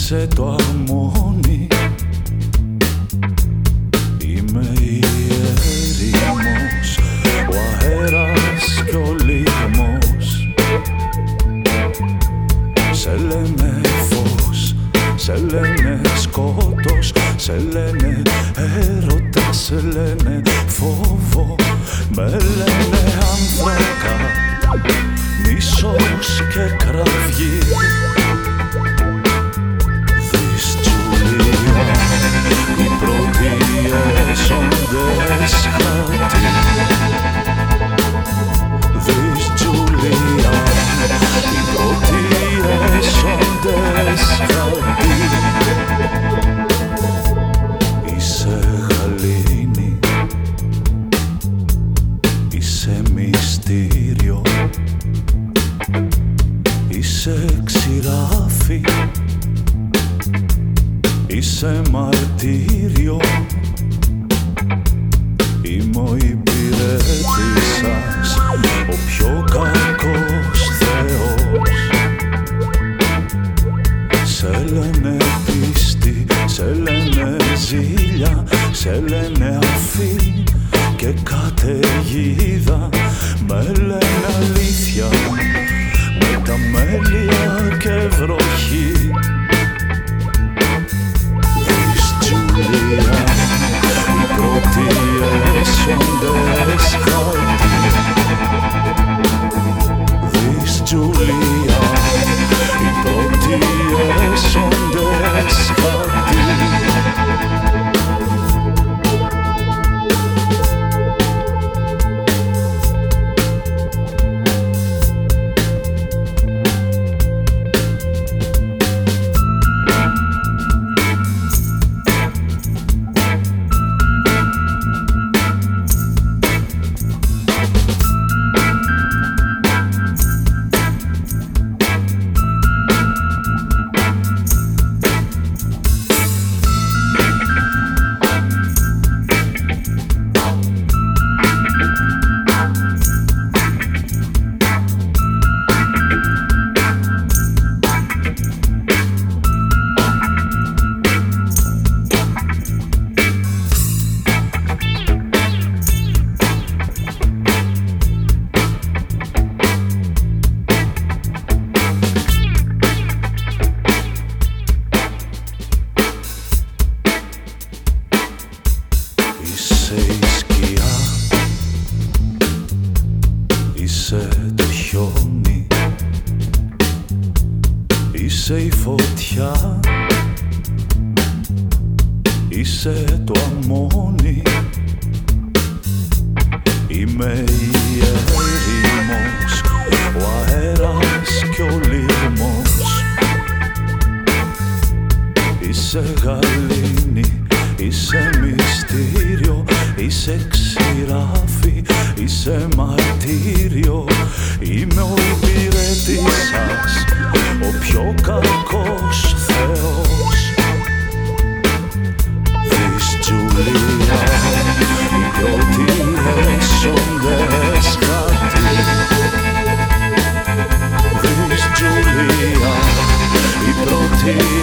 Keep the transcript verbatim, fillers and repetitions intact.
είσαι το αμμόνι. Είμαι η ερήμος, ο αέρας κι ο λιγμός. Σε λένε φως, σε λένε σκότος, σε λένε έρωτα, σε λένε φόβο. Με λένε άνθρακα, μίσος και κραυγή. Δεις Τζουλία, οι πρώτοι έσοντες χάτι. Δεις Τζουλία, οι πρώτοι έσοντες χάτι. Είσαι γαλήνη, είσαι μυστήριο, είσαι ξηράφι, είσαι μαρτύριο. Είμαι ο υπηρέτης σας, ο πιο κακός Θεός. Σε λένε πίστη, σε λένε ζήλια, σε λένε αφή και καταιγίδα. Με λένε αλήθεια, με τα μέλια και βροχή. Δεις Τζουλία, οι πρώτοι έσοντες χάτι. Δεις Τζουλία, οι πρώτοι έσοντες χάτι. Είσαι η σκιά, είσαι το χιόνι, είσαι η φωτιά, είσαι το αμμόνι. Είμαι η ερήμος, ο αέρας κι ο λιγμός. Είσαι γαλήνη, είσαι μυστήριο, είσαι ξηράφι, είσαι μαρτύριο. Είμαι ο υπηρέτης σας, ο πιο κακός Θεός. Δεις Τζουλία, οι πρώτοι έσοντες χάτι. Δεις Τζουλία, οι πρώτοι